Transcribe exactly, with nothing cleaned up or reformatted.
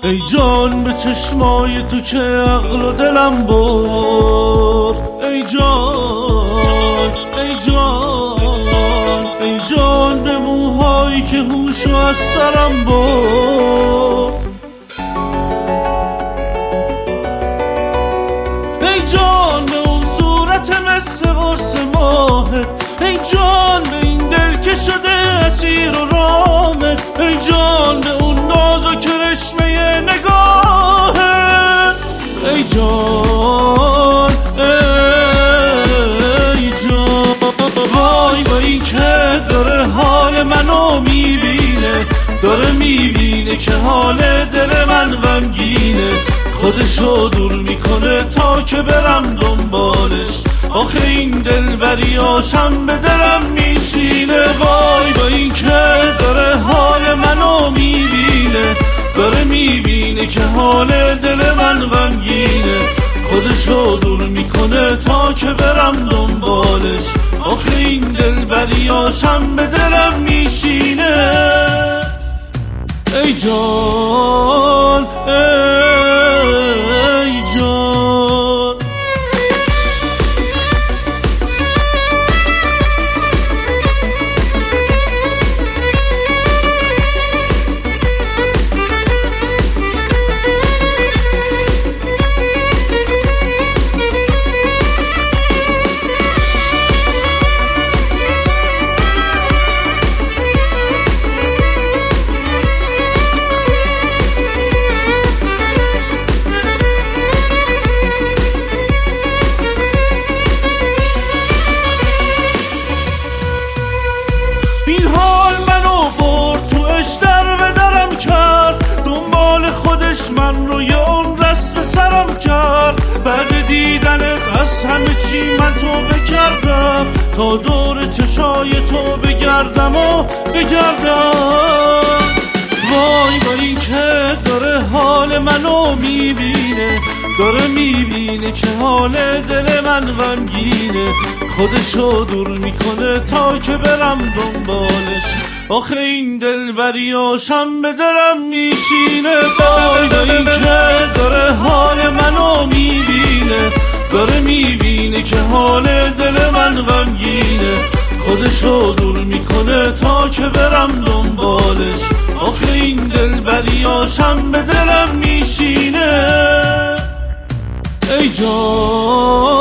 ای جان به چشمای تو که عقل و دلم برد. ای جان ای جان ای جان به موهایی که هوشو از سرم برد. ای جان به اون صورت مثل قرص ماهت. ای جان به این دل که شده اسیر و رامت. ای جان به اون ناز و کرشمه نگاهت. ای جان ای جان وای با این که داره حال منو میبینه، داره میبینه که حال دل من غمگینه، خودشو دور میکنه تا که برم دنبالش. آخه این دلبریاشم به دلم میشینه. وای با این که داره حال منو میبینه، داره میبینه که حال دل من غمگینه، خودشو دور میکنه تا که برم دنبالش. آخه این دلبریاشم به دلم میشینه. ای جان ای جان این حال منو برد تو اشتر به درم کرد، دنبال خودش من رو یه عمر رست سرم کرد. بعد دیدنت از همه چی من تو بکردم، تا دور چشای تو بگردم و بگردم. وای با این که داره حال منو میبینه، داره میبینه که حال دل من غمگینه، خودشو دور میکنه تا که برم دنبالش. آخه این دلبریاشم به دلم میشینه. وای با این که داره حال منو میبینه، داره میبینه که حال دل من غمگینه، خودشو دور میکنه تا که برم دنبالش. آخه این دلبریاشم به دلم میشینه. ای جان